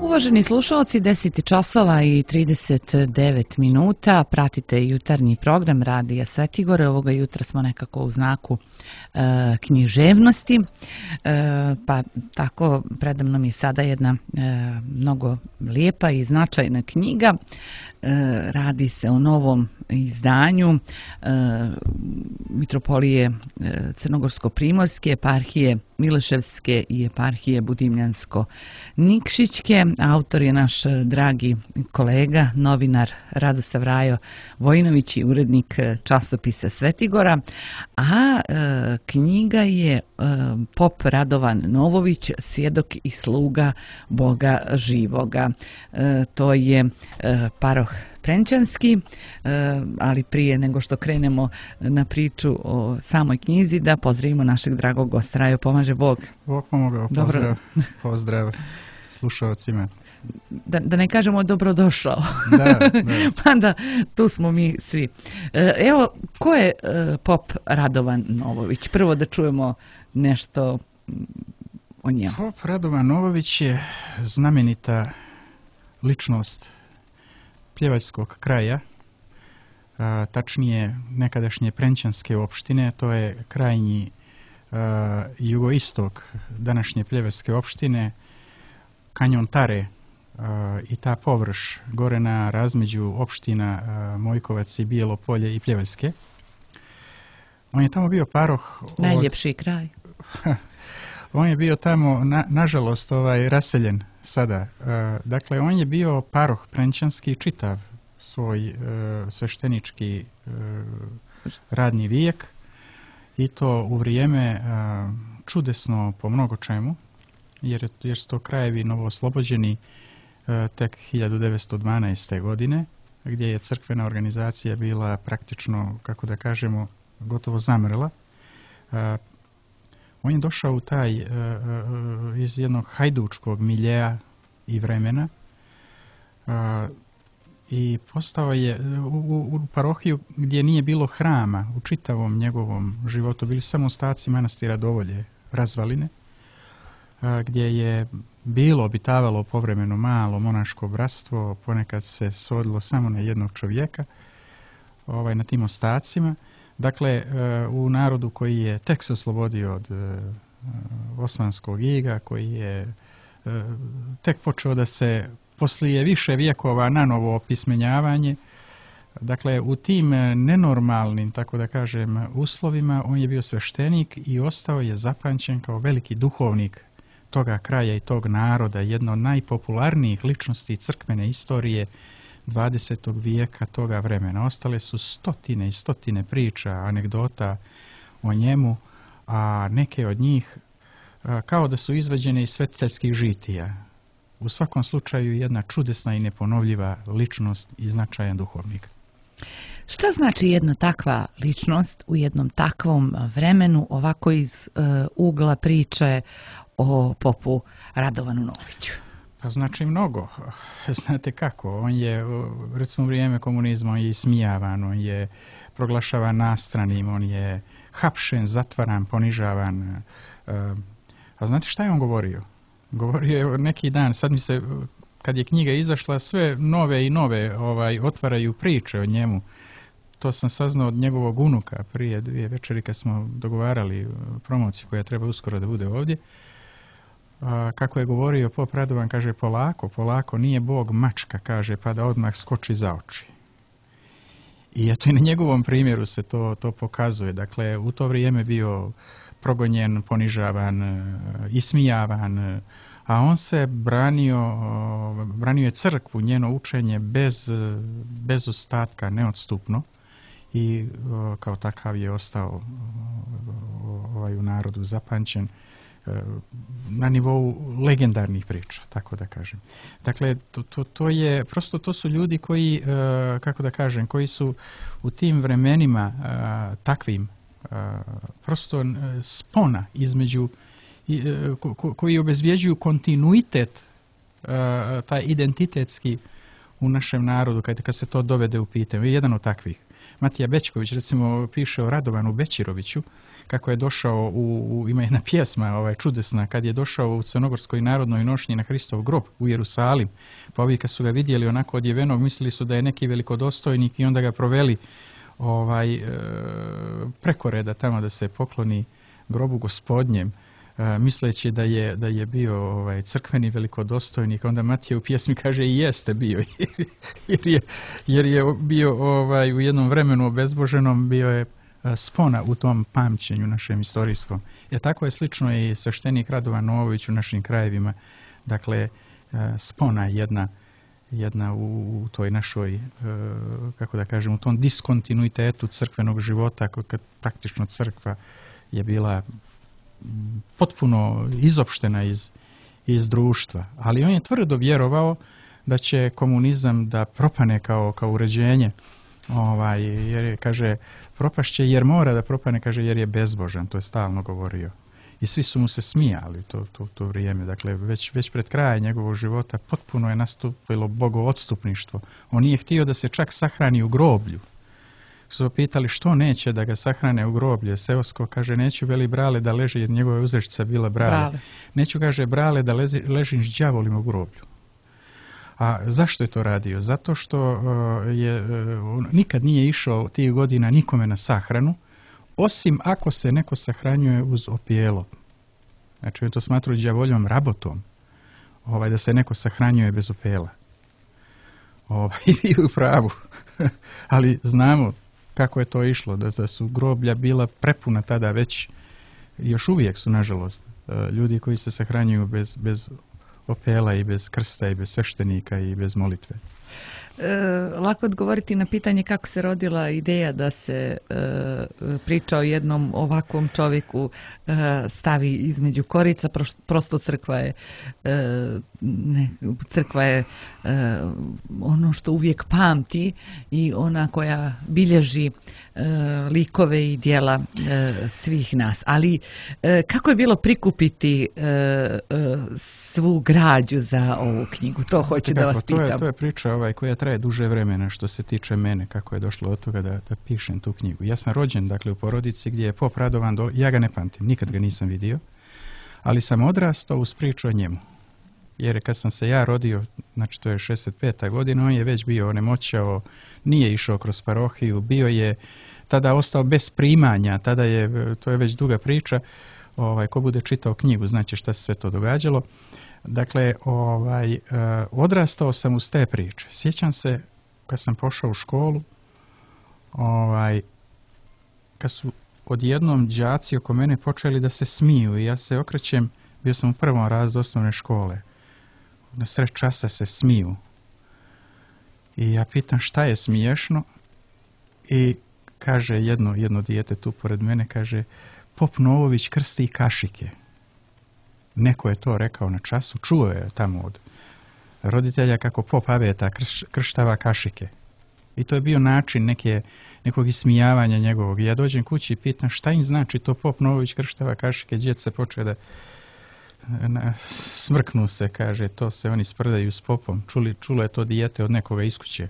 Uvaženi slušalci, 10 časova i 39 minuta, pratite jutarnji program Radija Svetigore. Ovoga jutra smo nekako u znaku književnosti, pa tako predamnom je sada jedna mnogo lijepa i značajna knjiga. Radi se o novom izdanju Mitropolije Crnogorsko-primorske, eparhije Mileševske i eparhije Budimljansko-Nikšićke. Autor je naš dragi kolega, novinar Radosav Rajo Vojinović i urednik časopisa Svetigora, a knjiga je pop Radovan Novović, svjedok i sluga Boga živoga. To je paroh Prenčanski, ali prije nego što krenemo na priču o samoj knjizi, da pozdravimo našeg dragog gosta. Rajo, pomaže Bog. Bog pomogao, pozdrav slušalcima. Da ne kažemo dobrodošao. Da. Pa da, tu smo mi svi. Evo, ko je pop Radovan Novović? Prvo da čujemo nešto o njemu. Pop Radovan Novović je znamenita ličnost pljevačkog kraja, tačnije nekadašnje Prenčanske opštine, to je krajnji jugoistok današnje pljevačke opštine, kanjon Tare i ta površ gore na razmeđu opština Mojkovac i Bijelo Polje i Pljevaljske. On je tamo bio paroh... Najljepši kraj. On je bio tamo, nažalost, raseljen sada. Dakle, on je bio paroh Prenčanski čitav svoj sveštenički radni vijek i to u vrijeme čudesno po mnogo čemu, jer su to krajevi novooslobođeni tek 1912. godine, gdje je crkvena organizacija bila praktično, kako da kažemo, gotovo zamrla. On je došao u taj iz jednog hajdučkog miljeja i vremena i postao je u parohiju gdje nije bilo hrama u čitavom njegovom životu, bili samo ostaci manastira Dovolje, razvaline, gdje je bilo obitavalo povremeno malo monaško bratstvo, ponekad se svodilo samo na jednog čovjeka na tim ostacima. Dakle, u narodu koji je tek se oslobodio od osmanskog iga, koji je tek počeo da se poslije više vijekova nanovo opismenjavanje, dakle, u tim nenormalnim, tako da kažem, uslovima, on je bio sveštenik i ostao je zapamćen kao veliki duhovnik toga kraja i tog naroda, jedno od najpopularnijih ličnosti crkvene istorije 20. vijeka toga vremena. Ostale su stotine i stotine priča, anegdota o njemu, a neke od njih kao da su izvađene iz svetiteljskih žitija. U svakom slučaju jedna čudesna i neponovljiva ličnost i značajan duhovnik. Šta znači jedna takva ličnost u jednom takvom vremenu, ovako iz ugla priče o popu Radovanu Novoviću? Pa znači mnogo. Znate kako, on je, recimo u vrijeme komunizma, on je ismijavan, on je proglašavan nastranim, on je hapšen, zatvaran, ponižavan. A znate šta je on govorio? Govorio je neki dan, sad mi se, kad je knjiga izašla, sve nove i nove otvaraju priče o njemu. To sam saznao od njegovog unuka prije 2 večeri kad smo dogovarali promociju koja treba uskoro da bude ovdje. Kako je govorio pop Radovan, kaže, polako, nije Bog mačka, kaže, pa da odmah skoči za oči. I eto i na njegovom primjeru se to pokazuje. Dakle, u to vrijeme bio progonjen, ponižavan, ismijavan, a on se branio je crkvu, njeno učenje bez ostatka, neodstupno i kao takav je ostao u narodu zapamćen na nivou legendarnih priča, tako da kažem. Dakle, to je, prosto to su ljudi koji, kako da kažem, koji su u tim vremenima takvim, prosto spona između, koji obezvjeđuju kontinuitet, taj identitetski u našem narodu, kad se to dovede u pitanje. Je jedan od takvih. Matija Bećković recimo piše o Radovanu Bećiroviću, kako je došao ima jedna pjesma čudesna, kad je došao u Crnogorskoj narodnoj nošnji na Hristov grob u Jerusalim, pa ovi kad su ga vidjeli onako odjevenog, mislili su da je neki velikodostojnik i onda ga proveli preko reda tamo da se pokloni grobu Gospodnjem, misleći da je bio crkveni velikodostojnik. Onda Matija u pjesmi kaže i jeste bio, jer je bio u jednom vremenu obezboženom, bio je spona u tom pamćenju našem istorijskom. Tako je slično i sveštenik Radovan Novović u našim krajevima. Dakle, spona jedna u toj našoj, kako da kažem, u tom diskontinuitetu crkvenog života, kad praktično crkva je bila potpuno izopštena iz društva. Ali on je tvrdo vjerovao da će komunizam da propane kao uređenje, jer kaže propašće jer mora da propane, kaže jer je bezbožan, to je stalno govorio. I svi su mu se smijali to vrijeme. Dakle, već pred krajem njegovog života potpuno je nastupilo bogoodstupništvo. On nije htio da se čak sahrani u groblju. Su pitali što neće da ga sahrane u groblje. Seosko kaže neću veli brale da leži, jer njegova uzrečica bila brale. Neću, kaže, brale da ležim s đavolima u groblju. A zašto je to radio? Zato što nikad nije išao tih godina nikome na sahranu, osim ako se neko sahranjuje uz opijelo. Znači on to smatrao đavoljom rabotom, da se neko sahranjuje bez opijela. I u pravu. Ali znamo kako je to išlo, da su groblja bila prepuna tada već, još uvijek su, nažalost, ljudi koji se sahranjuju bez opela i bez krsta i bez sveštenika i bez molitve. Lako odgovoriti na pitanje kako se rodila ideja da se priča o jednom ovakvom čovjeku stavi između korica. Prosto crkva je ono što uvijek pamti i ona koja bilježi likove i djela svih nas. Ali kako je bilo prikupiti svu građu za ovu knjigu? To hoću da vas pitam. To je priča koja traje duže vremena što se tiče mene, kako je došlo od toga da pišem tu knjigu. Ja sam rođen, dakle, u porodici gdje je pop Radovan, ja ga ne pamtim, nikad ga nisam vidio, ali sam odrastao uz priču o njemu. Jer kad sam se ja rodio, znači to je 65. godina, on je već bio onemoćao, nije išao kroz parohiju, bio je tada ostao bez primanja, to je već duga priča, ko bude čitao knjigu, znači šta se sve to događalo. Dakle, odrastao sam uz te priče. Sjećam se kad sam pošao u školu, kad su odjednom đaci oko mene počeli da se smiju i ja se okrećem, bio sam u prvom razredu osnovne škole. Na sred časa se smiju. I ja pitam šta je smiješno i kaže jedno dijete tu pored mene, kaže pop Novović krsti kašike. Neko je to rekao na času, čuo je tamo od roditelja kako pop Aveta krštava kašike. I to je bio način nekog ismijavanja njegovog. I ja dođem kući i pitam šta im znači to pop Novović krštava kašike. Djed se počeo da smrknu se, kaže, to se oni sprdaju s popom. Čulo je to dijete od nekoga iz kuće.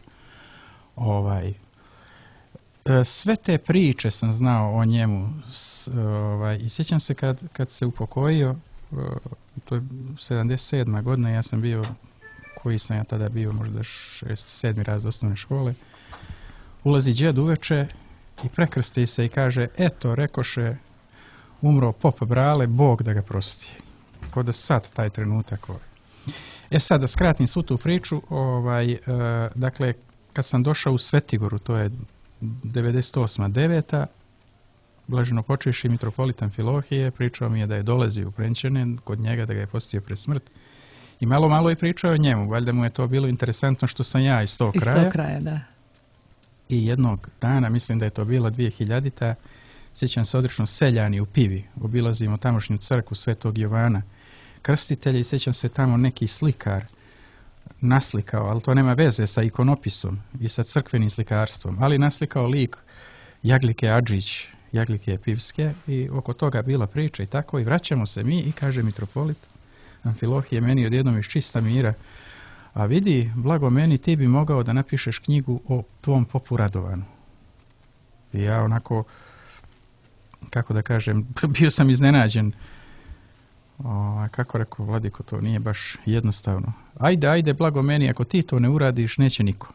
Sve te priče sam znao o njemu. I sjećam se kad se upokojio, to je 77. godina, ja sam bio, koji sam ja tada bio, možda 6. 7. razred osnovne škole, ulazi džed uveče i prekrsti se i kaže, eto, rekoše, umro pop Brale, Bog da ga prosti. Ko da sad taj trenutak. Sad da skratim svu tu priču, dakle, kad sam došao u Svetigoru, to je 98. 9. Blaženo počivši mitropolitan Amfilohije pričao mi je da je dolazio u Prenčane kod njega, da ga je postio pred smrt. I malo je pričao o njemu. Valjda mu je to bilo interesantno što sam ja iz tog kraja. Iz tog kraja, da. I jednog dana, mislim da je to bila 2000. Sjećam se odlično, seljani u Pivi. Obilazimo tamošnju crkvu Svetog Jovana Krstitelja i sjećam se tamo neki slikar naslikao, ali to nema veze sa ikonopisom i sa crkvenim slikarstvom, ali naslikao lik Jaglike Adžić, Jagljike Pivske, i oko toga bila priča i tako, i vraćamo se mi i kaže mitropolit Amfilohije meni odjednom iz čista mira, a vidi, blago meni, ti bi mogao da napišeš knjigu o tvom popu Radovanu. I ja onako, kako da kažem, bio sam iznenađen. Kako rekao Vladiko, to nije baš jednostavno. Ajde, blago meni, ako ti to ne uradiš, neće niko.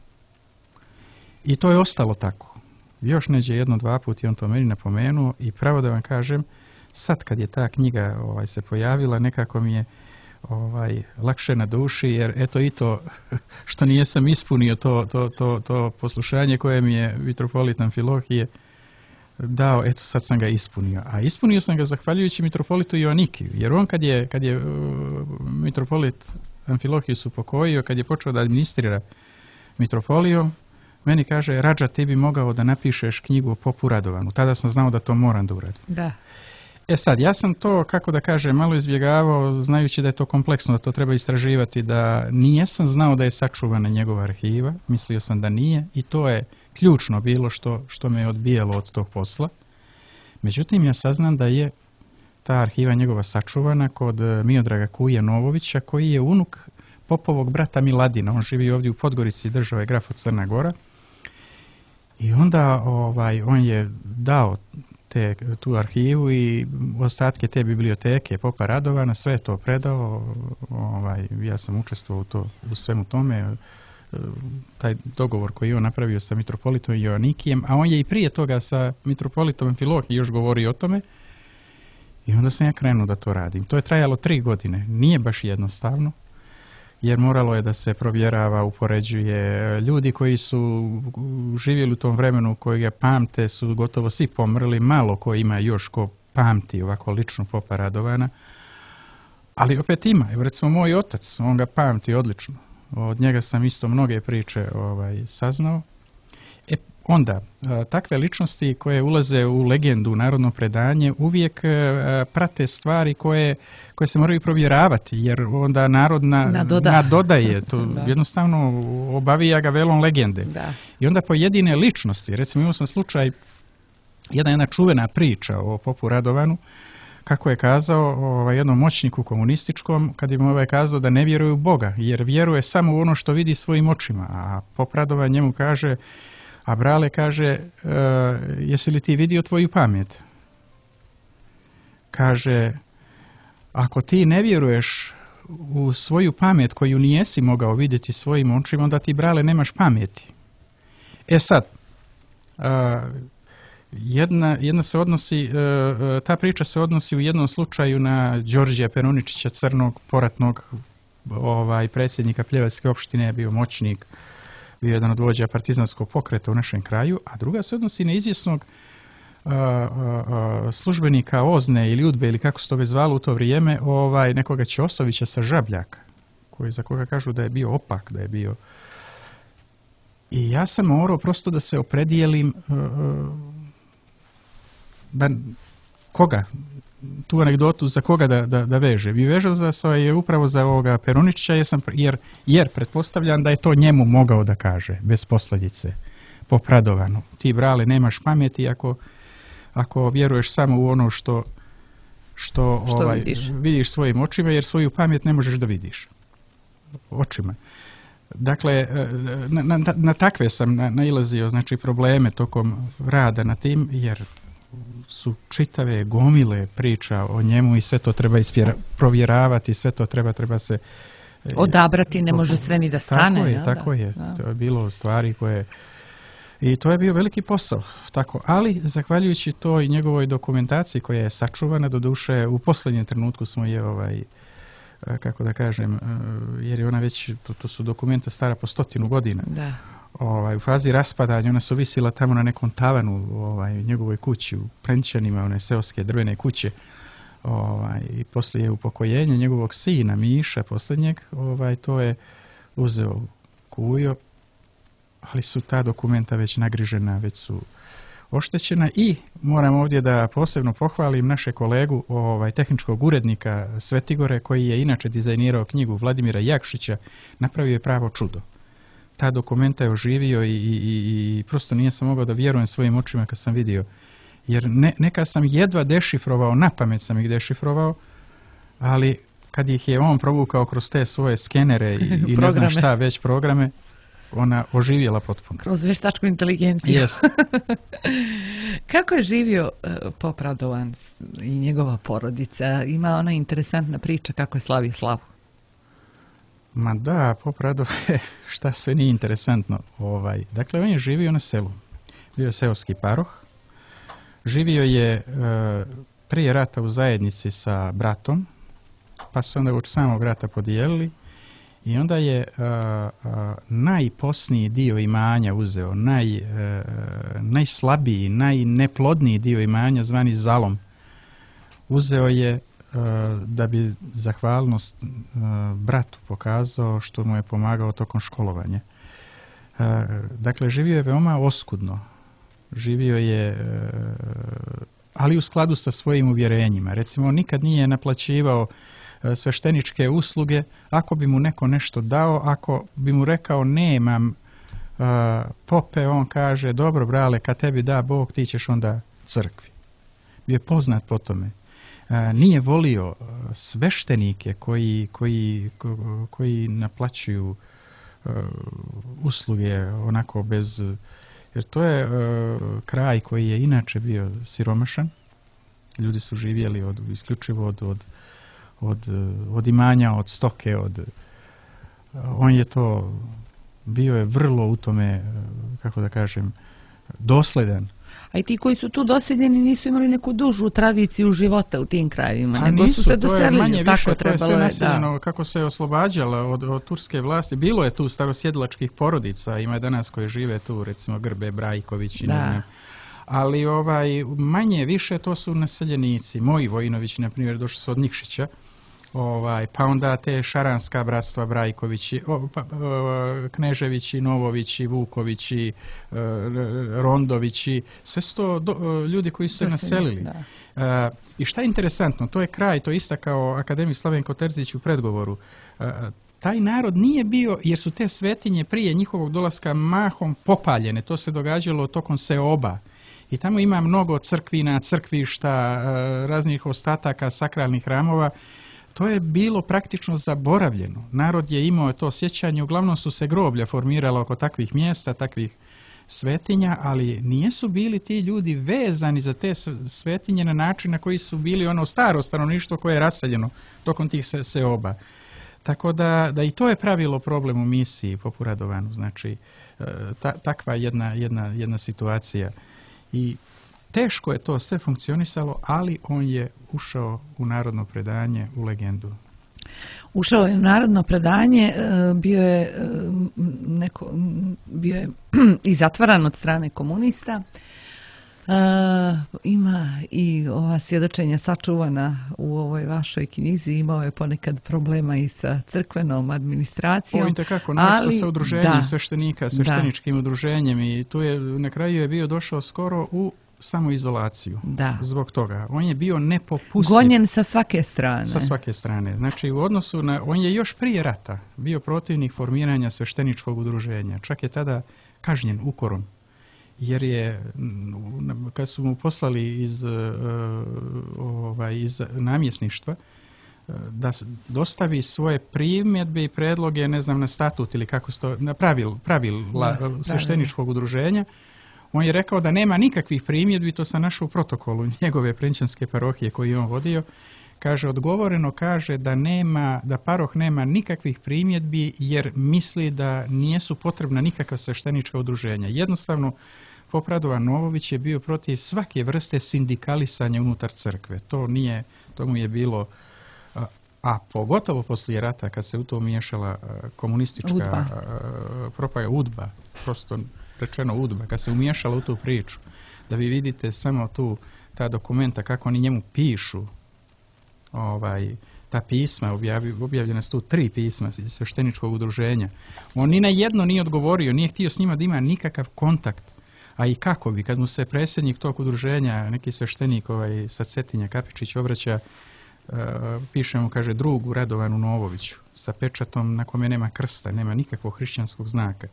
I to je ostalo tako. Još neđe 1-2 puta on to meni napomenuo i pravo da vam kažem, sad kad je ta knjiga se pojavila, nekako mi je lakše na duši, jer eto i to što nijesam ispunio to poslušanje koje mi je mitropolit Amfilohije dao, eto sad sam ga ispunio. A ispunio sam ga zahvaljujući mitropolitu Joanikiju, jer on kad je mitropolit Amfilohiju se upokojio, kad je počeo da administrira mitropolijom, meni kaže, Radža, ti bi mogao da napišeš knjigu o popu Radovanu. Tada sam znao da to moram da uradim. Da. Sad, ja sam to, kako da kažem, malo izbjegavao, znajući da je to kompleksno, da to treba istraživati, da nijesam znao da je sačuvana njegova arhiva, mislio sam da nije i to je ključno bilo što me je odbijalo od tog posla. Međutim, ja saznam da je ta arhiva njegova sačuvana kod Miodraga Kuje Novovića, koji je unuk popovog brata Miladina. On živi ovdje u Podgorici, država Grafo Crna Gora. I onda on je dao tu arhivu i ostatke te biblioteke popa Radovana, sve je to predao. Ja sam učestvovao u svemu tome. Taj dogovor koji je on napravio sa mitropolitom Joanikijem, a on je i prije toga sa mitropolitom Amfilohije još govorio o tome. I onda sam ja krenuo da to radim. To je trajalo 3 godine. Nije baš jednostavno, jer moralo je da se provjerava, upoređuje. Ljudi koji su živjeli u tom vremenu, koji ga pamte, su gotovo svi pomrli. Malo ko ima još ko pamti ovako lično popa Radovana. Ali opet ima. Evo recimo moj otac, on ga pamti odlično. Od njega sam isto mnoge priče saznao. Onda, takve ličnosti koje ulaze u legendu, u narodno predanje, uvijek prate stvari koje se moraju provjeravati, jer onda narod nadodaje. To jednostavno obavija ga velom legende. Da. I onda pojedine ličnosti, recimo imao sam slučaj, jedna čuvena priča o popu Radovanu, kako je kazao jednom moćniku komunističkom, kad im kazao da ne vjeruje u Boga, jer vjeruje samo u ono što vidi svojim očima. A pop Radovan njemu kaže, a brale kaže, jesi li ti vidio tvoju pamet? Kaže, ako ti ne vjeruješ u svoju pamet koju nijesi mogao vidjeti svojim očima, onda ti, brale, nemaš pameti. Sad, jedna se odnosi, ta priča se odnosi u jednom slučaju na Đorđija Peruničića, crnog poratnog predsjednika Pljevačke opštine, bio moćnik, bio jedan od vođa partizanskog pokreta u našem kraju, a druga se odnosi na izvjesnog službenika Ozne ili Udbe, ili kako se to već zvalo u to vrijeme, nekoga Ćosovića sa Žabljaka, za koga kažu da je bio opak, da je bio... I ja sam morao prosto da se opredijelim koga, tu anegdotu za koga da veže. Bi vežao upravo za ovoga Peruničića, jer pretpostavljam da je to njemu mogao da kaže, bez posljedice, po Radovanu. Ti, brale, nemaš pameti ako vjeruješ samo u ono što vidiš svojim očima, jer svoju pamet ne možeš da vidiš očima. Dakle, na takve sam nailazio, znači, probleme tokom rada na tim, jer su čitave gomile priča o njemu i sve to treba provjeravati, sve to treba se odabrati, ne može sve ni da stane. Tako je. To je bilo stvari koje... I to je bio veliki posao. Tako, ali, zahvaljujući toj njegovoj dokumentaciji koja je sačuvana, doduše u posljednjem trenutku smo je kako da kažem, jer je ona već, to su dokumenta stara po 100 godina. Da. U fazi raspadanja, ona su visila tamo na nekom tavanu u njegovoj kući, u Prenčanima, one seoske drvene kuće. I poslije upokojenja njegovog sina, Miša, posljednjeg, to je uzeo Kujo, ali su ta dokumenta već nagrižena, već su oštećena. I moram ovdje da posebno pohvalim naše kolegu, tehničkog urednika Svetigore, koji je inače dizajnirao knjigu Vladimira Jakšića, napravio je pravo čudo. Ta dokumenta je oživio i prosto nisam mogao da vjerujem svojim očima kad sam vidio. Jer neka sam jedva dešifrovao, na pamet sam ih dešifrovao, ali kad ih je on provukao kroz te svoje skenere i ne znam šta već programe, ona oživjela potpuno. Kroz veštačku inteligenciju. Jeste. Kako je živio pop Radovan i njegova porodica? Ima ona interesantna priča kako je slavio slavu. Ma da, pop Radovan, šta sve nije interesantno. Dakle, on je živio na selu. Bio je seoski paroh. Živio je prije rata u zajednici sa bratom, pa su onda uoči samog rata podijelili i onda je najposniji dio imanja uzeo, najslabiji, najneplodniji dio imanja zvani zalom. Uzeo je da bi zahvalnost bratu pokazao što mu je pomagao tokom školovanja. Dakle, živio je veoma oskudno. Živio je, ali u skladu sa svojim uvjerenjima. Recimo, nikad nije naplaćivao svešteničke usluge ako bi mu neko nešto dao, ako bi mu rekao nemam pope, on kaže dobro brale, kad tebi da Bog ti ćeš onda crkvi. Bio je poznat po tome. Nije volio sveštenike koji naplaćuju usluge onako bez, jer to je kraj koji je inače bio siromašan. Ljudi su živjeli isključivo od imanja, od stoke, on je to, bio je vrlo u tome, kako da kažem, dosledan. A i ti koji su tu doseljeni nisu imali neku dužu tradiciju života u tim krajevima, nego su se doselili, manje tako više, trebalo to je sve naseljeno, kako se oslobađala od turske vlasti. Bilo je tu starosjedlačkih porodica, ima danas koje žive tu, recimo Grbe, Brajković i ne znam. Ali manje više to su naseljenici. Moji Vojinovići, na primjer, došli su od Nikšića, pa onda te šaranska bratstva Brajkovići, Kneževići, Novovići, Vukovići, Rondovići, sve su to ljudi koji su se naselili. I šta je interesantno, to je kraj, to je istakao akademik Slavenko Terzić u predgovoru. Taj narod nije bio, jer su te svetinje prije njihovog dolaska mahom popaljene, to se događalo tokom seoba. I tamo ima mnogo crkvina, crkvišta, raznih ostataka, sakralnih hramova. To je bilo praktično zaboravljeno. Narod je imao to sjećanje, uglavnom su se groblja formirala oko takvih mjesta, takvih svetinja, ali nijesu bili ti ljudi vezani za te svetinje na način na koji su bili ono staro stanovništvo koje je raseljeno tokom tih seoba. Tako da i to je pravilo problem u misiji Popu Radovanu. Znači, takva jedna situacija. I teško je to sve funkcionisalo, ali on je ušao u narodno predanje, u legendu. Ušao je u narodno predanje, bio je i zatvaran od strane komunista. Ima i ova svjedočenja sačuvana u ovoj vašoj knjizi, imao je ponekad problema i sa crkvenom administracijom. Ovo je kako, nešto sa udruženjem sveštenika, svešteničkim udruženjem i tu je, na kraju je bio došao skoro u samoizolaciju. Zbog toga. On je bio nepopustljiv. Gonjen sa svake strane. Sa svake strane. Znači, u odnosu na, on je još prije rata bio protivnik formiranja svešteničkog udruženja. Čak je tada kažnjen ukorom. Jer je, kad su mu poslali iz namjesništva, da dostavi svoje primjedbe i predloge, ne znam, na statut ili kako se to, na pravila svešteničkog udruženja, on je rekao da nema nikakvih primjedbi, to sam našao u protokolu njegove prinčanske parohije koju je on vodio. Kaže, odgovoreno kaže da paroh nema nikakvih primjedbi jer misli da nijesu potrebna nikakva sveštenička udruženja. Jednostavno, Pop Radovan Novović je bio protiv svake vrste sindikalisanja unutar crkve. To mu je bilo, a pogotovo poslije rata kad se u to miješala komunistička propaganda, UDBA, prosto rečeno UDBA, kad se umiješala u tu priču, da vi vidite samo ta dokumenta kako oni njemu pišu, ta pisma, objavljena su tu 3 pisma iz svešteničkog udruženja. On ni na jedno nije odgovorio, nije htio s njima da ima nikakav kontakt. A i kako bi, kad mu se predsjednik tog udruženja, neki sveštenik sa Cetinja, Kapičić, obraća, piše mu, kaže, drugu Radovanu Novoviću, sa pečatom na kome nema krsta, nema nikakvog hrišćanskog znaka.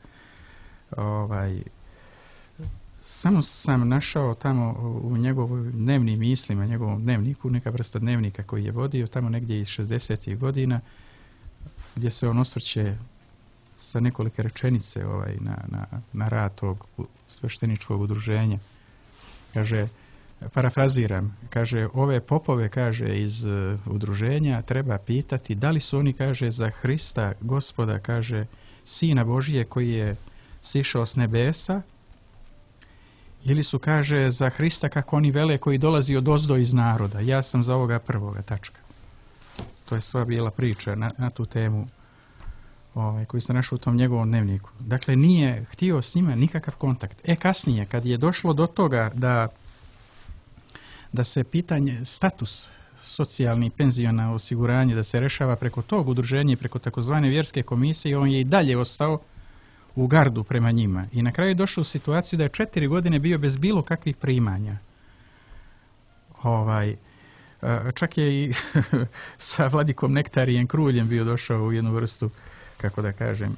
Samo sam našao tamo u njegovim dnevnim mislima, njegovom dnevniku, neka vrsta dnevnika koji je vodio tamo negdje iz 60. godina, gdje se on osvrće sa nekolike rečenice na rad tog svešteničkog udruženja. Kaže, parafraziram, kaže, ove popove, kaže, iz udruženja treba pitati da li su oni, kaže, za Hrista, Gospoda, kaže, Sina Božije koji je sišao s nebesa, ili su, kaže, za Hrista, kako oni vele, koji dolazi odozdo iz naroda. Ja sam za ovoga prvoga, tačka. To je sva bila priča na tu temu koji se našao u tom njegovom dnevniku. Dakle, nije htio s njima nikakav kontakt. Kasnije, kad je došlo do toga da se pitanje, status socijalni, penziona, osiguranje, da se rešava preko tog udruženja, preko takozvane vjerske komisije, on je i dalje ostao u gardu prema njima. I na kraju je došao u situaciju da je 4 godine bio bez bilo kakvih primanja. Čak je i sa vladikom Nektarijem Kruljem bio došao u jednu vrstu, kako da kažem,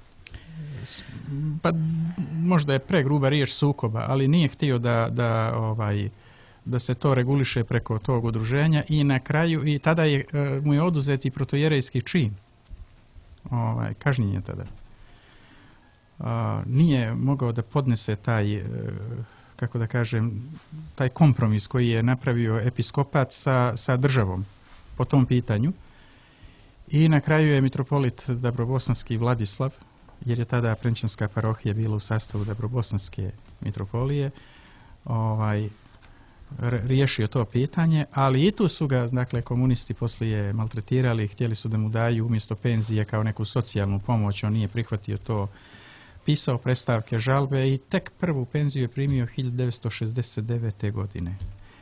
pa možda je pregruba riječ sukoba, ali nije htio da se to reguliše preko tog udruženja i na kraju, i tada mu je oduzet i protojerejski čin. Kažnjen je tada. Nije mogao da podnese taj, kako da kažem, taj kompromis koji je napravio episkopat sa državom po tom pitanju. I na kraju je mitropolit Dabrobosanski Vladislav, jer je tada Prenčanska parohija bila u sastavu Dabrobosanske mitropolije, riješio to pitanje, ali i tu su ga, dakle, komunisti poslije maltretirali, htjeli su da mu daju umjesto penzije kao neku socijalnu pomoć, on nije prihvatio to, pisao predstavke žalbe i tek prvu penziju je primio 1969. godine.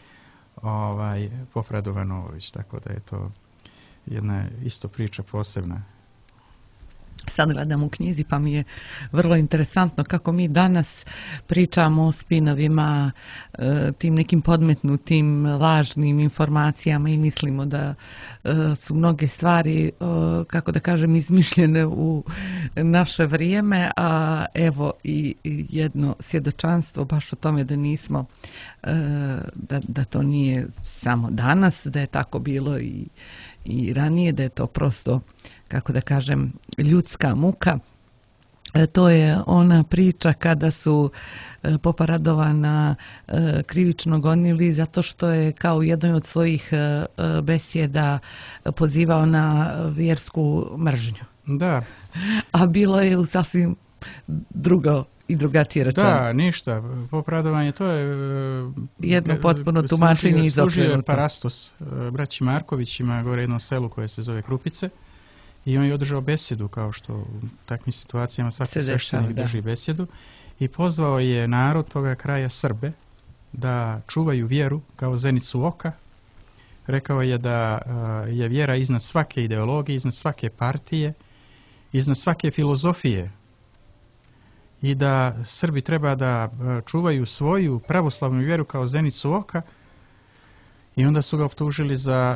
Pop Radovanović, tako da je to jedna isto priča posebna. Sad gledam u knjizi pa mi je vrlo interesantno kako mi danas pričamo o spinovima, tim nekim podmetnutim lažnim informacijama i mislimo da su mnoge stvari, kako da kažem, izmišljene u naše vrijeme, a evo i jedno svjedočanstvo baš o tome da nismo, da to nije samo danas, da je tako bilo i ranije, da je to prosto, kako da kažem, ljudska muka. To je ona priča kada su popa Radovana krivično gonili zato što je kao u jednoj od svojih besjeda pozivao na vjersku mržnju. Da. A bilo je u sasvim drugo i drugačije rečeno. Da, ništa. Popa Radovan to je jedno potpuno tumačenje izokrenuto. Služio je parastos braći Markovićima, gore jednom selu koje se zove Krupice. I on je održao besjedu, kao što u takvim situacijama svaki sveštenik drži besjedu. I pozvao je narod toga kraja, Srbe, da čuvaju vjeru kao zenicu oka. Rekao je da je vjera iznad svake ideologije, iznad svake partije, iznad svake filozofije. I da Srbi treba da čuvaju svoju pravoslavnu vjeru kao zenicu oka. I onda su ga optužili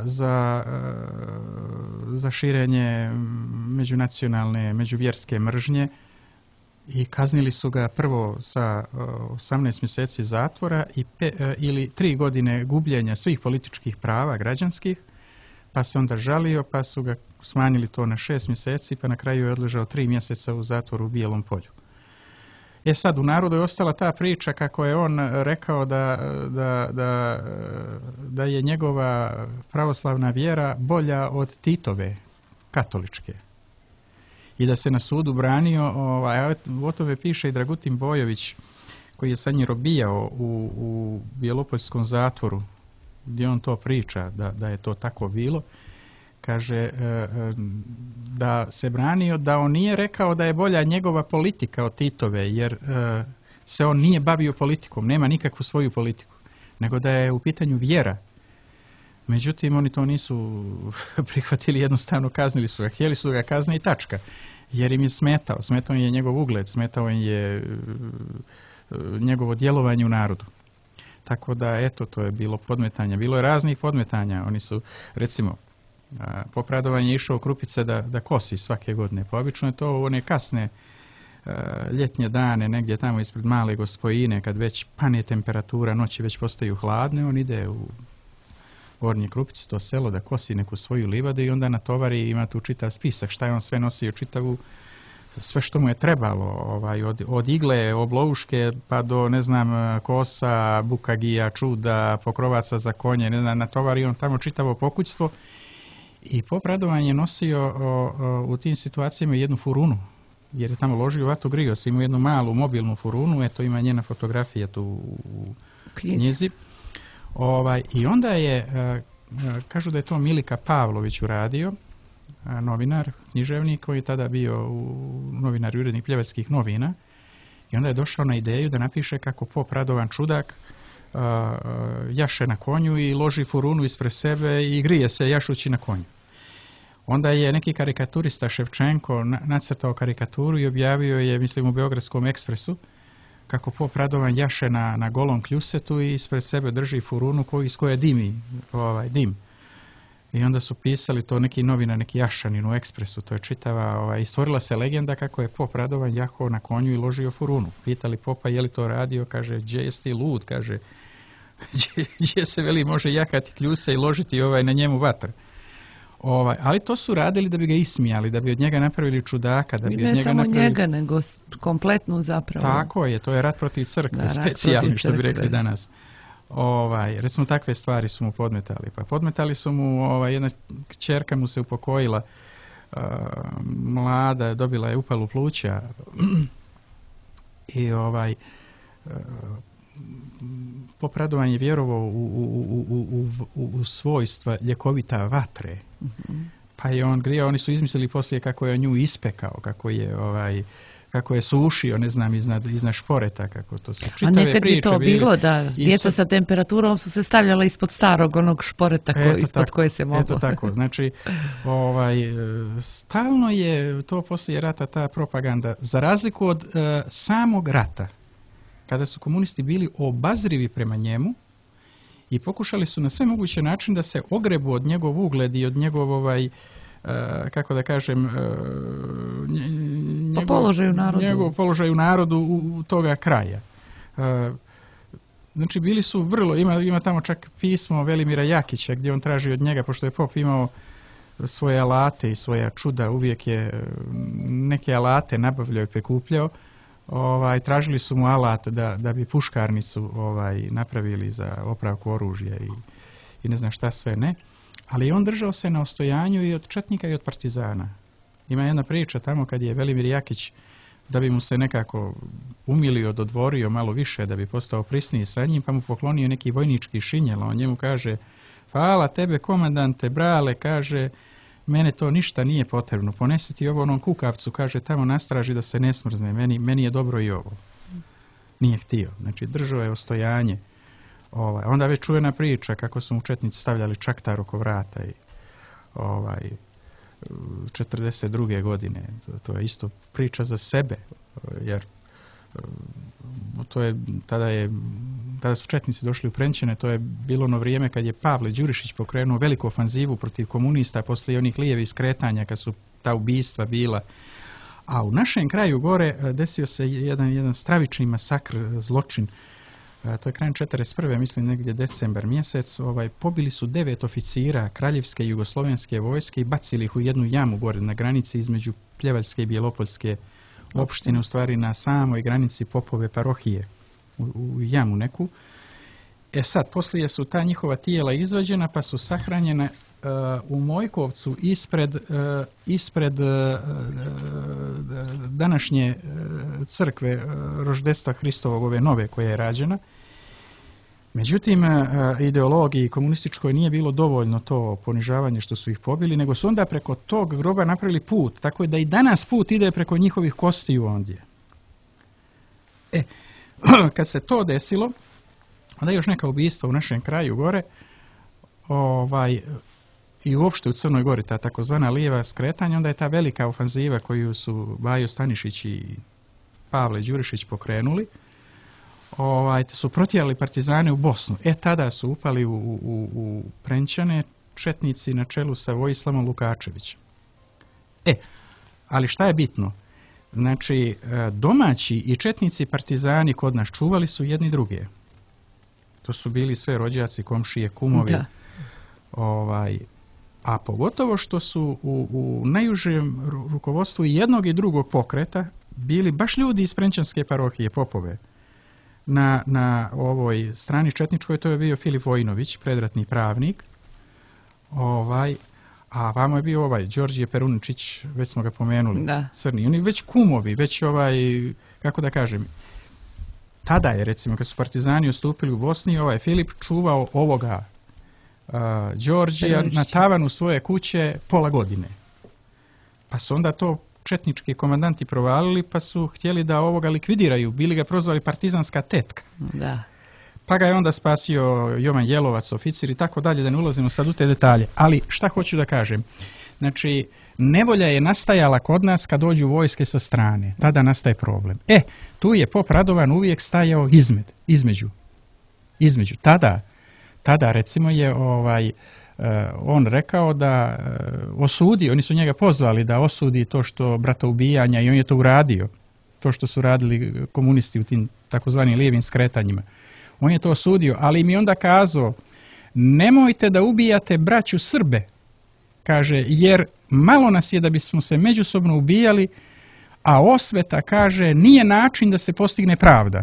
za širenje međunacionalne, međuvjerske mržnje i kaznili su ga prvo sa 18 mjeseci zatvora ili 3 godine gubljenja svih političkih prava građanskih, pa se onda žalio, pa su ga smanjili to na 6 mjeseci, pa na kraju je odležao 3 mjeseca u zatvoru u Bijelom Polju. Sad u narodu je ostala ta priča kako je on rekao da je njegova pravoslavna vjera bolja od Titove, katoličke. I da se na sudu branio, o tome piše i Dragutin Bojović, koji je sa njim robijao u Bjelopoljskom zatvoru, gdje on to priča, da je to tako bilo. Kaže da se branio, da on nije rekao da je bolja njegova politika od Titove, jer se on nije bavio politikom, nema nikakvu svoju politiku, nego da je u pitanju vjera. Međutim, oni to nisu prihvatili, jednostavno kaznili su ga. Htjeli su ga kazniti i tačka, jer im je smetao. Smetao je njegov ugled, smetao je njegovo djelovanje u narodu. Tako da, eto, to je bilo podmetanja. Bilo je raznih podmetanja. Oni su, recimo, Pop Radovan je išao u Krupice da kosi svake godine. Pa obično je to u one kasne ljetnje dane, negdje tamo ispred Male Gospojine, kad već pane temperatura, noći već postaju hladne, on ide u Gornje Krupice, to selo, da kosi neku svoju livadu i onda natovari, ima tu čitav spisak šta je on sve nosio, čitavu sve što mu je trebalo, od igle, oblouške, pa do, ne znam, kosa, bukagija, čuda, pokrovaca za konje, ne znam, natovario on tamo čitavo pokućstvo. I pop Radovan je nosio u tim situacijama jednu furunu, jer je tamo ložio vatru, grio se, imao jednu malu mobilnu furunu, eto ima njena fotografija tu u knjizi. I onda je, kažu da je to Milika Pavlović uradio, novinar, književnik, koji je tada bio novinar i urednik Pljevačkih novina, i onda je došao na ideju da napiše kako pop Radovan čudak jaše na konju i loži furunu ispred sebe i grije se jašući na konju. Onda je neki karikaturista Ševčenko nacrtao karikaturu i objavio je, mislim, u Beogradskom ekspresu, kako pop Radovan jaše na golom kljusetu i ispred sebe drži furunu iz koje dimi dim. I onda su pisali to neki novinar, neki Jašanin u Ekspresu, to je čitava, i stvorila se legenda kako je pop Radovan jahao na konju i ložio furunu. Pitali popa je li to radio, kaže, gdje jesi ti lud, kaže, gdje se veli može jahati kljuse i ložiti na njemu vatr. Ali to su radili da bi ga ismijali, da bi od njega napravili čudaka. Da bi ne od njega samo napravili... njega, nego kompletnu zapravo. Tako je, to je rat protiv crkve, specijalni, što bi rekli danas. Recimo takve stvari su mu podmetali. Pa podmetali su mu, jedna kćerka mu se upokojila, mlada, dobila je upalu pluća i pop Radovan je vjerovao u svojstva ljekovita vatre. Pa je on grijao, oni su izmislili poslije kako je nju ispekao, kako je sušio, ne znam, iznad šporeta, kako to su čitave priče. A nekad je to bilo da djeca sa temperaturom su se stavljala ispod starog onog šporeta ispod koje se moglo. Eto tako, znači stalno je to poslije rata ta propaganda, za razliku od samog rata, kada su komunisti bili obazrivi prema njemu i pokušali su na sve moguće način da se ogrebu od njegov ugled i od njegov kako da kažem, njegov položaj u narodu u toga kraja. Znači, bili su vrlo, ima tamo čak pismo Velimira Jakića gdje on traži od njega, pošto je pop imao svoje alate i svoja čuda, uvijek je neke alate nabavljao i prikupljao, tražili su mu alat da bi puškarnicu napravili za opravku oružja i ne znam šta sve ne. Ali on držao se na ostojanju i od četnika i od partizana. Ima jedna priča tamo kad je Velimir Jakić, da bi mu se nekako umilio, dodvorio malo više, da bi postao prisniji sa njim, pa mu poklonio neki vojnički šinjel. On njemu kaže, hvala tebe komandante, brale, kaže, mene to ništa nije potrebno. Ponesi ti ovo onom kukavcu, kaže, tamo nastraži da se ne smrzne. Meni je dobro i ovo. Nije htio. Znači, držao je ostojanje. Onda već čuvena priča kako su mu četnici stavljali čaktar oko vrata i 42. godine. To je isto priča za sebe, jer to je, tada su četnici došli u Prenčine, to je bilo ono vrijeme kad je Pavle Đurišić pokrenuo veliku ofanzivu protiv komunista poslije onih lijevih skretanja kad su ta ubistva bila. A u našem kraju gore desio se jedan stravični masakr, zločin. To je krajem 1941. mislim negdje decembar mjesec. Pobili su 9 oficira kraljevske jugoslovenske vojske i bacili ih u jednu jamu gore na granici između Pljevaljske i Bjelopoljske opštine, u stvari na samoj granici Popove parohije, u jamu neku. Sad, poslije su ta njihova tijela izvađena pa su sahranjena u Mojkovcu ispred današnje crkve Roždestva Hristovog, ove nove koja je rađena. Međutim, ideologiji komunističkoj nije bilo dovoljno to ponižavanje što su ih pobili, nego su onda preko tog groba napravili put, tako je da i danas put ide preko njihovih kostiju ondje. Kad se to desilo, onda još neka ubistva u našem kraju gore, i uopšte u Crnoj Gori, ta takozvana lijeva skretanja, onda je ta velika ofanziva koju su Bajo Stanišić i Pavle Đurišić pokrenuli, su protjerali partizane u Bosnu. Tada su upali u Prenčane četnici na čelu sa Vojislavom Lukačevićem. Ali šta je bitno? Znači, domaći i četnici partizani kod nas čuvali su jedni druge. To su bili sve rođaci, komšije, kumovi. Da. a pogotovo što su u najužem rukovodstvu jednog i drugog pokreta bili baš ljudi iz Prenčanske parohije, popove. Na ovoj strani četničkoj to je bio Filip Vojinović, predratni pravnik, a vamo je bio Đorđije Peruničić, već smo ga pomenuli, crni. Oni već kumovi, već kako da kažem, tada je, recimo, kad su partizani ustupili u Bosni, Filip čuvao ovoga Đorđija na tavanu svoje kuće pola godine. Pa su onda to četnički komandanti provalili, pa su htjeli da ovoga likvidiraju. Bili ga prozvali partizanska tetka. Da. Pa ga je onda spasio Jovan Jelovac, oficir i tako dalje, da ne ulazimo sad u te detalje. Ali šta hoću da kažem? Znači, nevolja je nastajala kod nas kad dođu vojske sa strane. Tada nastaje problem. Tu je pop Radovan uvijek stajao između. Tada recimo je on rekao da osudi, oni su njega pozvali da osudi to što bratoubijanja i on je to uradio. To što su radili komunisti u tim takozvanim lijevim skretanjima. On je to osudio, ali mi onda kazao, nemojte da ubijate braću Srbe, kaže, jer malo nas je da bismo se međusobno ubijali, a osveta, kaže, nije način da se postigne pravda.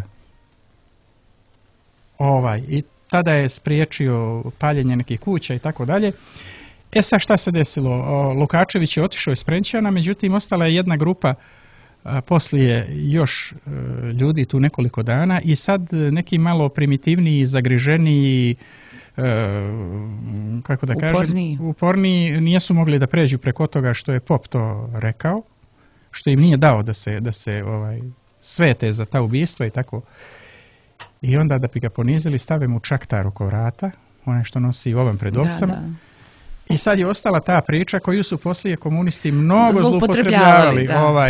I tada je spriječio paljenje nekih kuća i tako dalje. Sad šta se desilo? Lukačević je otišao iz Prenčana, međutim ostala je jedna grupa poslije još ljudi tu nekoliko dana i sad neki malo primitivniji, zagriženiji, kako da kažem, uporniji nisu mogli da pređu preko toga što je pop to rekao, što im nije dao da se svete za ta ubijstva i tako. I onda da bi ga ponizili stave mu čaktar oko vrata, onaj što nosi ovan pred ovcama. I sad je ostala ta priča koju su poslije komunisti mnogo zloupotrebljavali.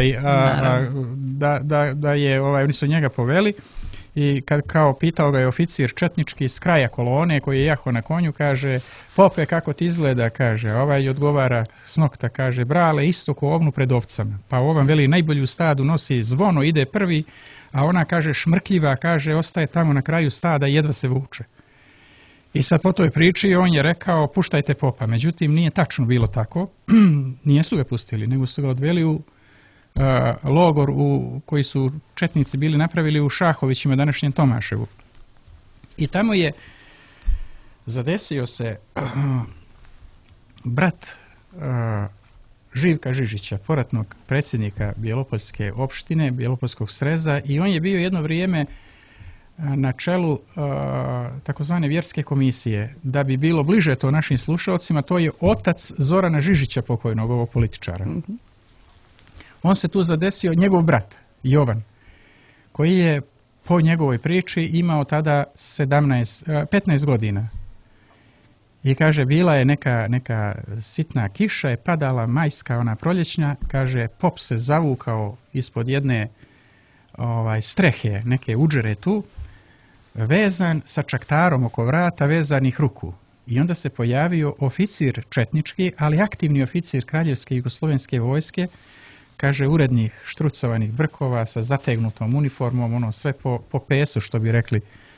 Oni su njega poveli i kad kao pitao ga je oficir četnički s kraja kolone koji je jahao na konju, kaže, pope, kako ti izgleda, kaže, odgovara s nokta, kaže, brale, isto ko ovnu pred ovcama. Pa ovan veli, najbolju stadu nosi zvono, ide prvi, a ona, kaže, šmrkljiva, kaže, ostaje tamo na kraju stada i jedva se vuče. I sad po toj priči on je rekao, puštajte popa. Međutim, nije tačno bilo tako. Nijesu ga pustili, nego su ga odveli u logor koji su četnici bili napravili u Šahovićima, današnjem Tomaševu. I tamo je zadesio se brat Živka Žižića, poratnog predsjednika Bjelopoljske opštine, Bjelopoljskog sreza, i on je bio jedno vrijeme na čelu takozvane vjerske komisije. Da bi bilo bliže to našim slušalcima, to je otac Zorana Žižića, pokojnog ovog političara. Mm-hmm. On se tu zadesio, njegov brat Jovan, koji je po njegovoj priči imao tada 15 godina. I kaže, bila je neka sitna kiša, je padala majska, ona proljećnja, kaže, pop se zavukao ispod jedne strehe, neke udžere tu, vezan sa čaktarom oko vrata, vezanih ruku. I onda se pojavio oficir četnički, ali aktivni oficir Kraljevske jugoslovenske vojske, kaže, urednih štrucovanih brkova sa zategnutom uniformom, ono sve po pesu, što bi rekli.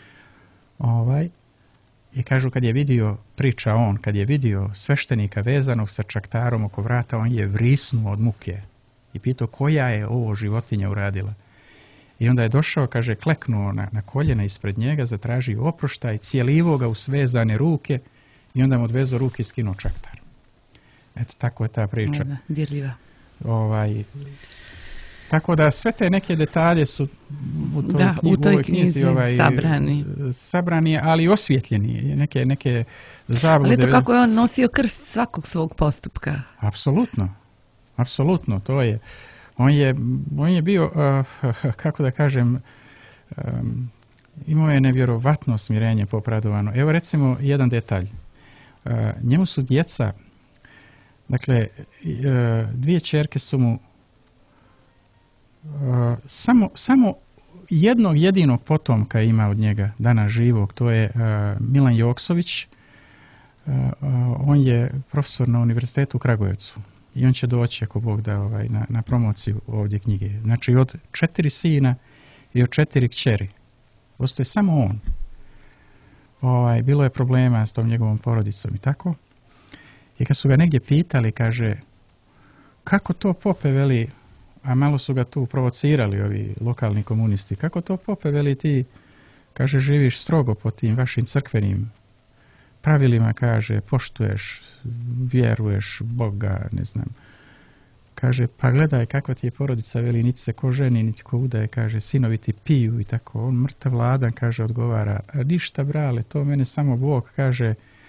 I kažu, kad je vidio, kad je vidio sveštenika vezanog sa čaktarom oko vrata, on je vrisnuo od muke i pitao, koja je ovo životinja uradila. I onda je došao, kaže, kleknuo na koljena ispred njega, zatražio oproštaj, cijelivo ga u svezane ruke i onda mu odvezao ruke i skinuo čaktar. Eto, tako je ta priča. Dirljiva. Tako da sve te neke detalje su u toj knjizi sabrani, ali osvjetljeni, neke zablude. Ali to kako je on nosio krst svakog svog postupka. Apsolutno, to je. On je bio, kako da kažem, imao je nevjerovatno smirenje popradovano. Evo recimo jedan detalj. Njemu su djeca, dakle, 2 ćerke su mu samo jednog jedinog potomka ima od njega danas živog, to je Milan Joksović. On je profesor na Univerzitetu u Kragujevcu i on će doći, ako Bog da, na promociju ovdje knjige. Znači, od 4 sina i od 4 kćeri. Ostaje samo on. Bilo je problema s tom njegovom porodicom i tako. I kad su ga negdje pitali, kaže, kako to pope, veli, a malo su ga tu provocirali ovi lokalni komunisti, kako to pope, veli, ti, kaže, živiš strogo po tim vašim crkvenim pravilima, kaže, poštuješ, vjeruješ Boga, ne znam. Kaže, pa gledaj kakva ti je porodica, veli, niti se ko ženi, niti ko udaje, kaže, sinovi ti piju i tako. On mrtav ladan, kaže, odgovara, a ništa, brale, to mene samo Bog, kaže,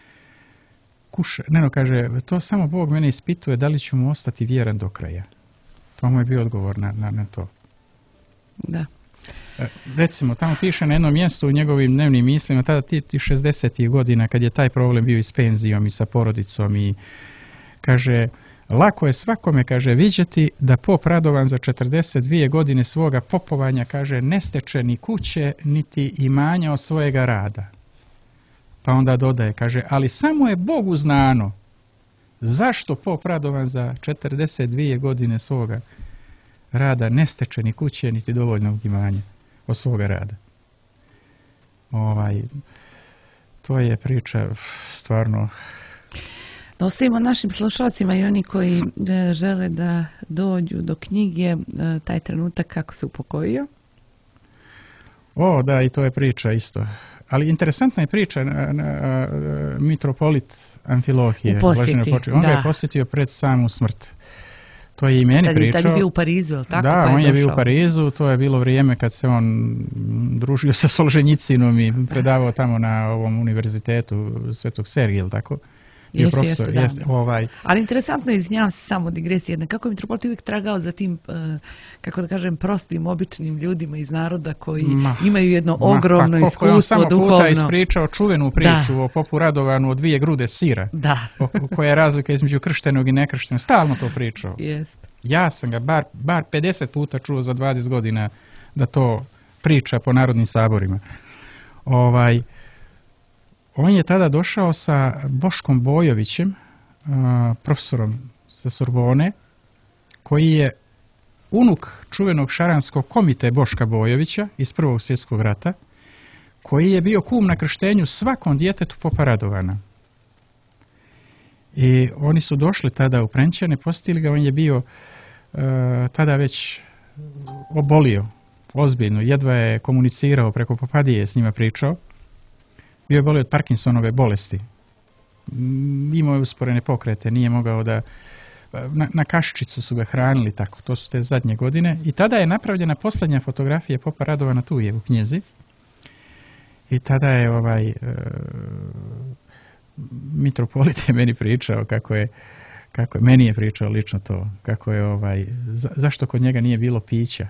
kaže, to samo Bog mene ispituje da li ću mu ostati vjeran do kraja. To mu je bio odgovor na to. Da. Recimo, tamo piše na jednom mjestu u njegovim dnevnim mislima, tada ti 60. godina, kad je taj problem bio i s penzijom i sa porodicom i kaže, lako je svakome, kaže, viđeti da pop Radovan za 42 godine svoga popovanja, kaže, ne steče ni kuće, niti imanja od svojega rada. Pa onda dodaje, kaže, ali samo je Bogu znano zašto pop Radovan za 42 godine svoga rada ne steče ni kuće, niti dovoljnog imanja od svoga rada. To je priča stvarno. Da ostavimo našim slušalcima i oni koji žele da dođu do knjige taj trenutak kako se upokojio. Da, i to je priča isto. Ali interesantna je priča mitropolit Amfilohije. U posjeti, On ga je posjetio pred samu smrt. To je i meni pričao. Tad je bio u Parizu, je li tako? Da, on je bio u Parizu, to je bilo vrijeme kad se on družio sa Solženjicinom i predavao tamo na ovom univerzitetu Svetog Sergija, je li tako? Jeste, da. Ali interesantno je, izvinjavam se, samo digresija jedna, kako je mitropolit uvijek tragao za tim, kako da kažem, prostim, običnim ljudima iz naroda koji imaju jedno ogromno iskustvo duhovno. On samo puta ispričao čuvenu priču o popu Radovanu od 2 grude sira. Da. Koja je razlika između krštenog i nekrštenog. Stalno to pričao. Jest. Ja sam ga bar 50 puta čuo za 20 godina da to priča po narodnim saborima. On je tada došao sa Boškom Bojovićem, profesorom sa Sorbone, koji je unuk čuvenog šaranskog komite Boška Bojovića iz Prvog svjetskog rata, koji je bio kum na krštenju svakom djetetu popa Radovana. I oni su došli tada u Prenčane, posjetili ga, on je bio tada već obolio ozbiljno, jedva je komunicirao preko popadije, s njima pričao. Bio je bolio od Parkinsonove bolesti. Imao je usporene pokrete, nije mogao da... Na kašičicu su ga hranili tako, to su te zadnje godine. I tada je napravljena posljednja fotografija popa Radovana, tu je u knjizi. I tada je mitropolit je meni pričao kako je, meni je pričao lično to, kako je zašto kod njega nije bilo pića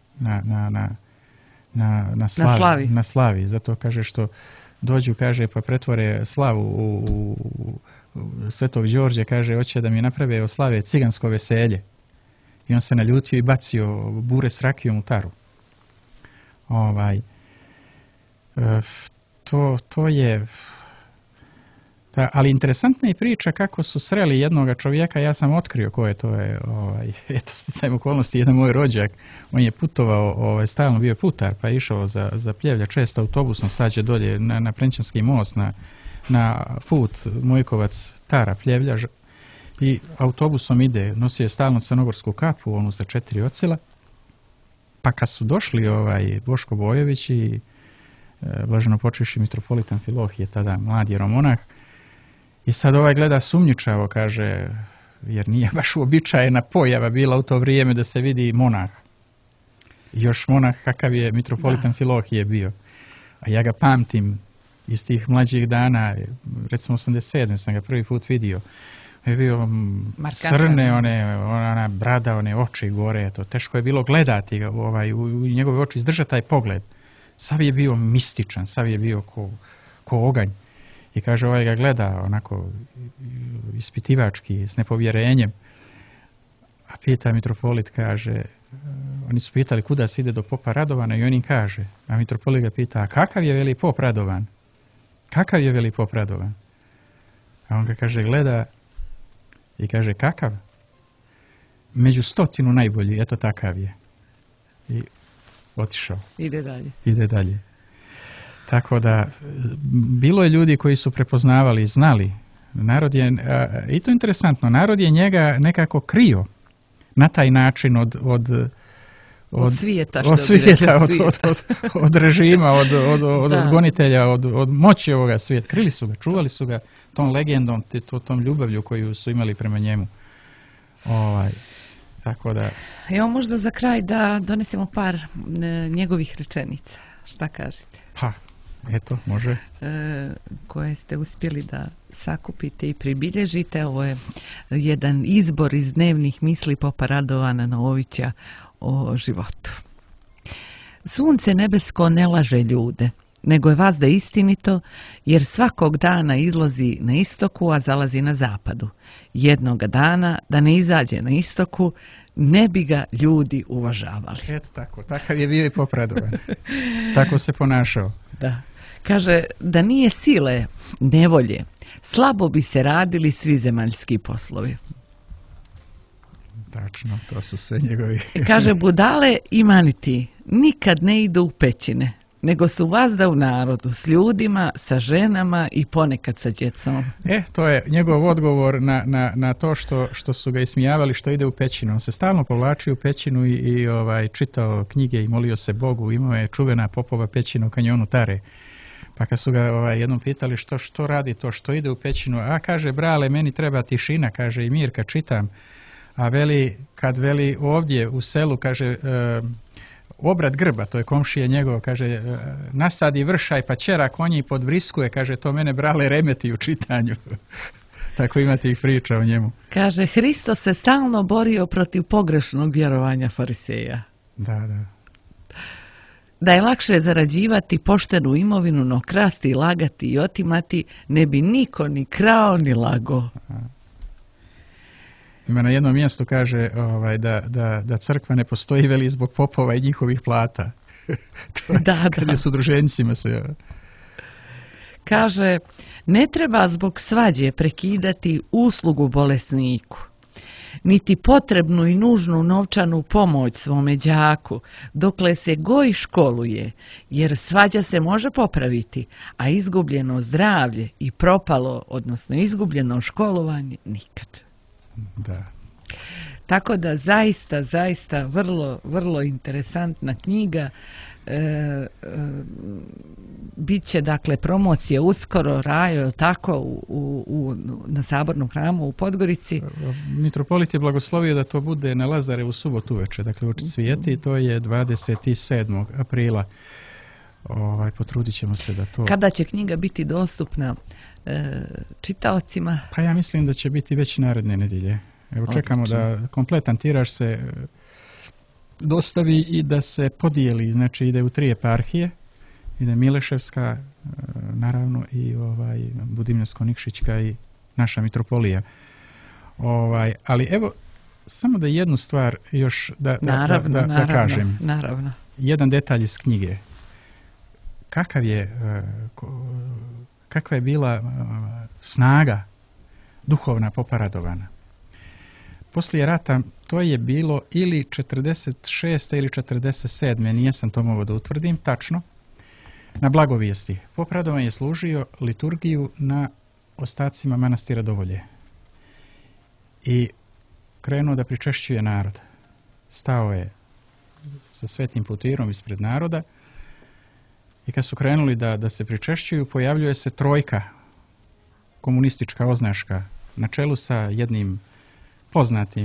na slavi. Zato kaže što dođu, kaže, pa pretvore slavu u Svetog Đorđe, kaže, hoće da mi naprave od slave cigansko veselje. I on se naljutio i bacio bure s rakijom u taru. To je... ali interesantna je priča kako su sreli jednoga čovjeka, ja sam otkrio ko je to. Eto, sticajem okolnosti, jedan moj rođak, on je putovao, stalno bio putar, pa je išao za Pljevlja, često autobusom sađe dolje na Prenčanski most, na put Mojkovac-Tara Pljevlja i autobusom ide, nosio je stalno crnogorsku kapu, onu sa 4 ocila, pa kad su došli Boško Bojović i blaženopočivši mitropolit Amfilohije, tada mladi jeromonah, i sad gleda sumnjičavo, kaže, jer nije baš uobičajena pojava bila u to vrijeme da se vidi monah. Još monah kakav je mitropolit Amfilohije bio. A ja ga pamtim iz tih mlađih dana, recimo 87. sam ga prvi put vidio. Je bio crne, ona brada, one oči gore, to teško je bilo gledati ga, u njegove oči, izdržati taj pogled. Sav je bio mističan, sav je bio ko oganj. I kaže, ga gleda onako ispitivački, s nepovjerenjem. A pita mitropolit, kaže, oni su pitali kuda se ide do popa Radovana i on im kaže, a mitropolit ga pita, a kakav je veli pop Radovan? Kakav je veli pop Radovan? A on ga kaže, gleda i kaže, kakav? Među 100 najbolji, eto takav je. I otišao. Ide dalje. Tako da, bilo je ljudi koji su prepoznavali, znali Narod je, i to je interesantno, narod je njega nekako krio na taj način od svijeta, od režima, od gonitelja, od moći ovoga svijeta. Krili su ga, čuvali su ga tom legendom, tom ljubavlju koju su imali prema njemu. Tako da... Evo možda za kraj da donesemo par njegovih rečenica. Šta kažete? Pa, eto, može. Koje ste uspjeli da sakupite i pribilježite. Ovo je jedan izbor iz dnevnih misli popa Radovana Novovića o životu. Sunce nebesko ne laže ljude, nego je vazda istinito, jer svakog dana izlazi na istoku, a zalazi na zapadu. Jednoga dana, da ne izađe na istoku, ne bi ga ljudi uvažavali. Eto tako, takav je bio i pop Radovan. Tako se ponašao. Da. Kaže, da nije sile, nevolje, slabo bi se radili svi zemaljski poslovi. Tačno, to su sve njegovi. Kaže, budale i maniti nikad ne idu u pećine, nego su vazda u narodu, s ljudima, sa ženama i ponekad sa djecom. To je njegov odgovor na to što su ga ismijavali što ide u pećinu. On se stalno povlačio u pećinu i čitao knjige i molio se Bogu. Imao je čuvena popova pećina u kanjonu Tare. Pa kad su ga jednom pitali što radi to, što ide u pećinu, a kaže, brale, meni treba tišina, kaže, i mir kad čitam. A kad veli ovdje u selu, kaže, obrat grba, to je komšija njegov, kaže, nasadi vršaj pa ćera konji i podvriskuje, kaže, to mene brale remeti u čitanju. Tako imate ih priča o njemu. Kaže, Hristos se stalno borio protiv pogrešnog vjerovanja fariseja. Da. Da je lakše zarađivati poštenu imovinu, no krasti, lagati i otimati, ne bi niko ni krao ni lago. Ima na jednom mjestu, kaže, da crkva ne postoji, veli, zbog popova i njihovih plata. Kad je s udruženicima se... Kaže, ne treba zbog svađe prekidati uslugu bolesniku, niti potrebnu i nužnu novčanu pomoć svome đaku, dokle se goji školuje, jer svađa se može popraviti, a izgubljeno zdravlje i propalo, odnosno izgubljeno školovanje, nikad. Da. Tako da zaista vrlo, vrlo interesantna knjiga. Biće dakle promocije uskoro, Rajo, tako, na Sabornom hramu u Podgorici. Mitropolit je blagoslovio da to bude na Lazarevu subotu uveče, dakle u Cvijeti, to je 27. aprila. Potrudit ćemo se da to... Kada će knjiga biti dostupna čitaocima? Pa ja mislim da će biti već naredne nedjelje. Evo, čekamo da kompletan tiraž se dostavi i da se podijeli, znači ide u 3 eparhije, ide Mileševska, naravno, i Budimljansko-Nikšićka i naša mitropolija. Ali evo, samo da jednu stvar još da kažem. Naravno. Jedan detalj iz knjige. Kakva je bila snaga duhovna popa Radovana. Poslije rata to je bilo ili 46. ili 47. Nijesam to mogao da utvrdim tačno. Na Blagovijesti. Pop Radovan je služio liturgiju na ostacima manastira Dovolje. I krenuo da pričešćuje narod. Stao je sa svetim putirom ispred naroda i kad su krenuli da se pričešćuju, pojavljuje se trojka, komunistička oznaška, na čelu sa jednim poznatim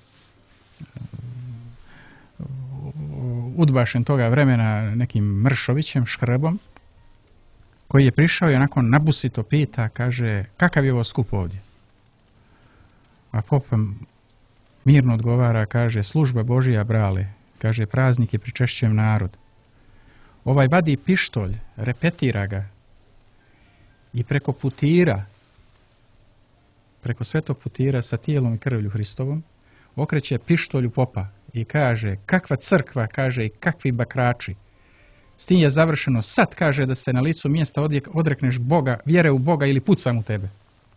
udbašem toga vremena, nekim Mršovićem, Škrbom, koji je prišao i onako nabusito pita, kaže, kakav je ovo skup ovdje? A pop mirno odgovara, kaže, služba Božija, brale, kaže, praznik je, pričešćujem narod. Ovaj vadi pištolj, repetira ga i preko putira, preko svetog putira sa tijelom i krvlju Hristovom, okreće pištolju popa i kaže, kakva crkva, kaže, i kakvi bakrači. S tim je završeno, sad, kaže, da se na licu mjesta odrekneš Boga, vjere u Boga ili pucam u tebe.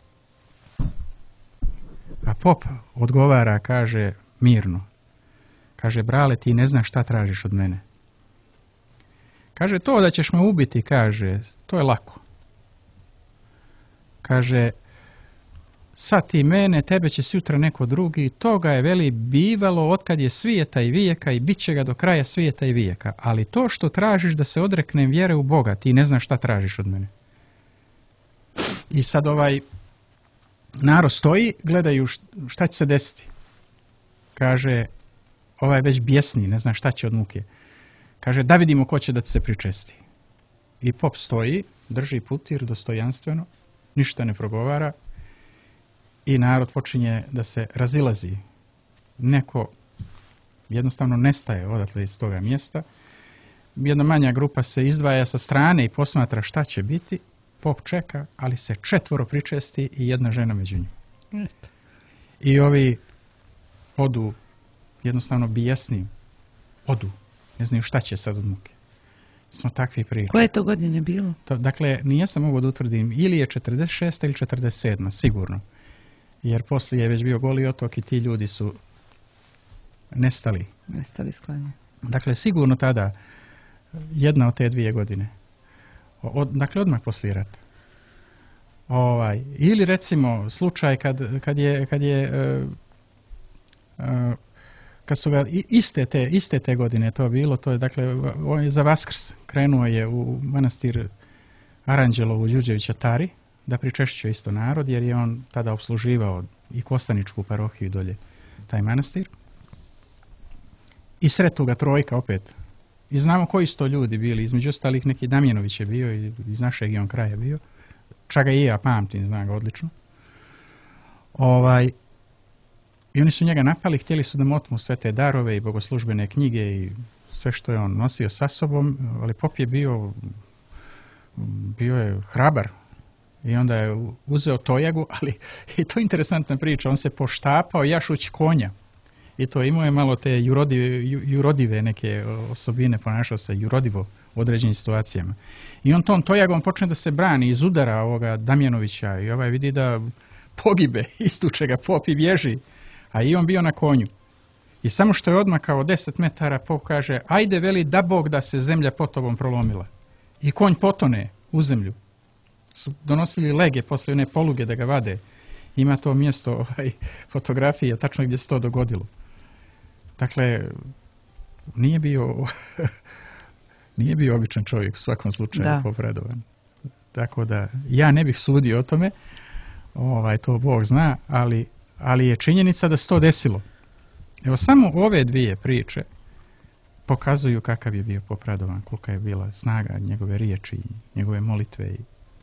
A pop odgovara, kaže, mirno. Kaže, brale, ti ne znaš šta tražiš od mene. Kaže, to da ćeš me ubiti, kaže, to je lako. Kaže, sad ti mene, tebe će sutra neko drugi, toga je, veli, bivalo otkad je svijeta i vijeka i bit će ga do kraja svijeta i vijeka. Ali to što tražiš da se odreknem vjere u Boga, ti ne znaš šta tražiš od mene. I sad narod stoji, gledaju šta će se desiti. Kaže, ovaj već bijesni, ne zna šta će od muke. Kaže, da vidimo ko će da ti se pričesti. I pop stoji, drži putir dostojanstveno, ništa ne progovara i narod počinje da se razilazi. Neko jednostavno nestaje odatle iz toga mjesta. Jedna manja grupa se izdvaja sa strane i posmatra šta će biti. Pop čeka, ali se 4 pričesti i jedna žena među njima. I ovi odu jednostavno bijesni. Odu. Ne znaju šta će sad od muke. Smo takvi pričali. Koje to godine bilo? Dakle, nijesam mogu da utvrdim ili je 46. ili 47. sigurno. Jer poslije je već bio Goli otok i ti ljudi su nestali. Nestali sklanje. Dakle, sigurno tada jedna od te 2 godine. Dakle, odmah poslije rata. Ili recimo slučaj kad su ga iste te godine to bilo, to je dakle on je za Vaskrs krenuo je u manastir Aranđelovu Đurđevića Tari da pričešćuje isto narod, jer je on tada opsluživao i Kostaničku parohiju dolje taj manastir. I sretu ga trojka opet. I znamo koji su to ljudi bili, između ostalih neki Damjanović je bio i iz našeg je on kraja bio. Čak ga i ja pamtim, znam ga odlično. I oni su njega napali, htjeli su da mu otmu sve te darove i bogoslužbene knjige i sve što je on nosio sa sobom, ali pop je bio je hrabar i onda je uzeo tojagu, ali i to je interesantna priča, on se poštapao jašuć konja i to imao je malo te jurodive neke osobine, ponašao se jurodivo u određenim situacijama. I on tom tojagom počne da se brani iz udara ovoga Damjanovića i vidi da pogibe, istuče ga pop i bježi. A i on bio na konju. I samo što je odmakao 10 metara, pop kaže, ajde veli da Bog da se zemlja pod tobom prolomila. I konj potone u zemlju. Su donosili lege posle one poluge da ga vade. Ima to mjesto fotografije, tačno gdje se to dogodilo. Dakle, nije bio običan čovjek u svakom slučaju popradovan. Tako da, ja ne bih sudio o tome, to Bog zna, ali je činjenica da se to desilo. Evo, samo ove 2 priče pokazuju kakav je bio popradovan, kolika je bila snaga njegove riječi, njegove molitve.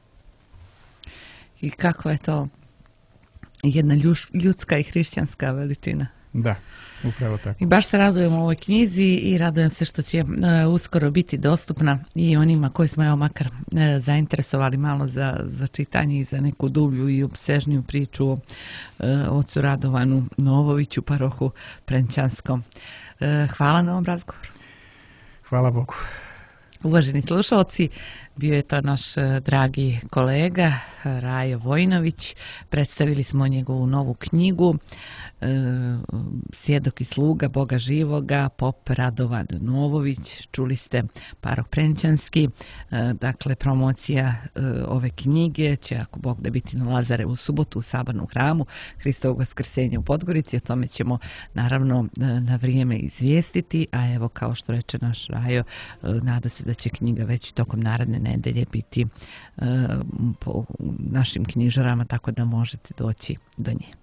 I kakva je to jedna ljudska i hrišćanska veličina. Da, upravo tako. I baš se radujem ovoj knjizi i radujem se što će uskoro biti dostupna i onima koji smo makar zainteresovali malo za čitanje i za neku dublju i opsežniju priču o ocu Radovanu Novoviću, parohu Prenčanskom. Hvala na ovom razgovoru. Hvala Bogu. Uvaženi slušalci, bio je to naš dragi kolega Rajo Vojinović. Predstavili smo njegovu novu knjigu Svjedok i sluga Boga živoga, pop Radovan Novović. Čuli ste paroh Prenčanski. Dakle, promocija ove knjige će, ako Bog da, biti na Lazare u subotu u Sabornom hramu Hristovog vaskrsenja u Podgorici. O tome ćemo naravno na vrijeme izvijestiti, a evo, kao što reče naš Rajo, nada se da će knjiga već tokom naredne nedelje biti po našim knjižarama, tako da možete doći do nje.